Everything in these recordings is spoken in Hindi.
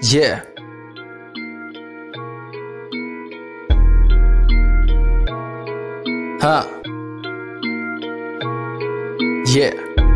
Yeah. हाँ. Yeah.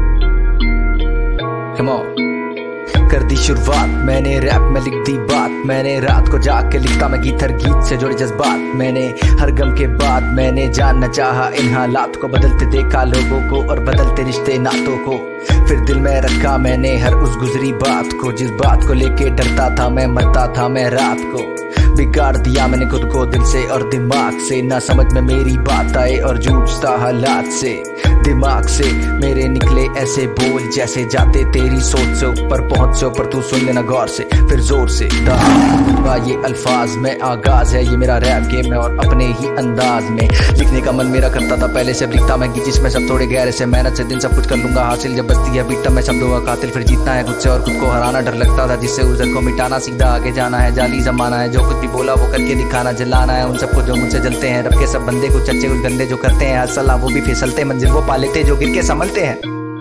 Come on. कर दी शुरुआत मैंने रैप में लिख दी बात, मैंने रात को जाग के लिखता मैं गीत, हर गीत से जुड़े जज्बात। मैंने हर गम के बाद मैंने जानना चाहा इन हालात को, बदलते देखा लोगों को और बदलते रिश्ते नातों को। फिर दिल में रखा मैंने हर उस गुजरी बात को, जिस बात को लेके डरता था मैं, मरता था मैं रात को। बिगाड़ दिया मैंने खुद को दिल से और दिमाग से, ना समझ में मेरी बात आए और जूझता हालात से। दिमाग से मेरे निकले ऐसे बोल जैसे जाते तेरी सोच से ऊपर पहुंच से ऊपर, तू सुन लेना गौर से फिर जोर से। ये अल्फाज में आगाज है, ये मेरा रैप गेम है और अपने ही अंदाज में लिखने का मन मेरा करता था पहले से। लिखता मैं गीत जिसमें सब थोड़े गहरे से, मेहनत से दिन सब कुछ कर लूंगा हासिल। जब बजती है बीट मैं शब्दों का कातिल, फिर जीतना है खुद से और खुद को हराना डर लगता था, जिससे उस डर को मिटाना सीधा आगे जाना है। जाली जमाना है, जो कुछ भी बोला वो करके दिखाना, जलाना है उन सबको जो मुझसे जलते हैं। रब के सब बंदे कुछ अच्छे कुछ गंदे जो करते हैं सलाह वो भी फिसलते, मंजिल वो पा लेते जो गिर के संभलते हैं।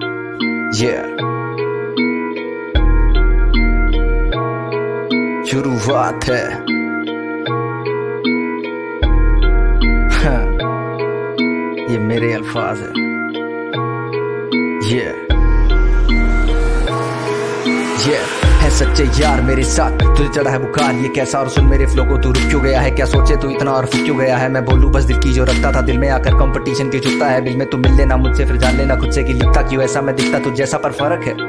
शुरुआत है। ये मेरे अल्फाज है। है सच्चे यार मेरे साथ, तुझे चढ़ा है बुखार ये कैसा, और सुन मेरे फ्लो को तू रुक क्यों गया है, क्या सोचे तू इतना और फुक क्यों गया है। मैं बोलूं बस दिल की जो रखता था, दिल में आकर कंपटीशन क्यों चुकता है। बिल में तू मिल लेना मुझसे फिर जान लेना खुद से कि लिखता क्यों ऐसा मैं दिखता तुझ जैसा, पर फर्क है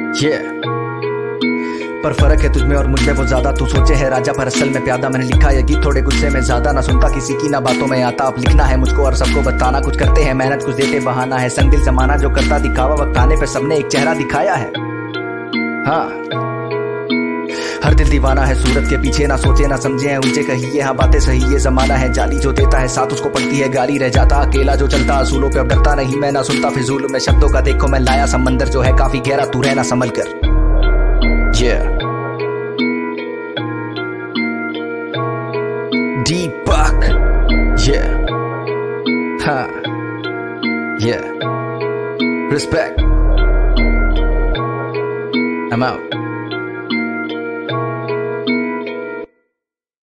पर फर्क है तुझमें और मुझमें वो ज्यादा। तू सोचे है राजा पर असल में प्यादा, मैंने लिखा ये गीत थोड़े गुस्से में ज्यादा, ना सुनता किसी की ना बातों में आता। अब लिखना है मुझको और सबको बताना, कुछ करते हैं मेहनत कुछ देते बहाना है। संग दिल जमाना जो करता दिखावा, वक्त आने पे सबने एक चेहरा दिखाया है। हाँ, हर दिल दीवाना है सूरत के पीछे, ना सोचे ना समझे हैं ऊंचे कहिए। हाँ बातें सही ये जमाना है, जाली जो देता है साथ उसको पड़ती है गाली। रह जाता अकेला जो चलता असूलों पे, अब डरता नहीं मैं ना सुनता फिजूल में शब्दों का। देखो मैं लाया समंदर जो है काफी गहरा, तू रहना संभल कर। Deepak, respect. I'm out.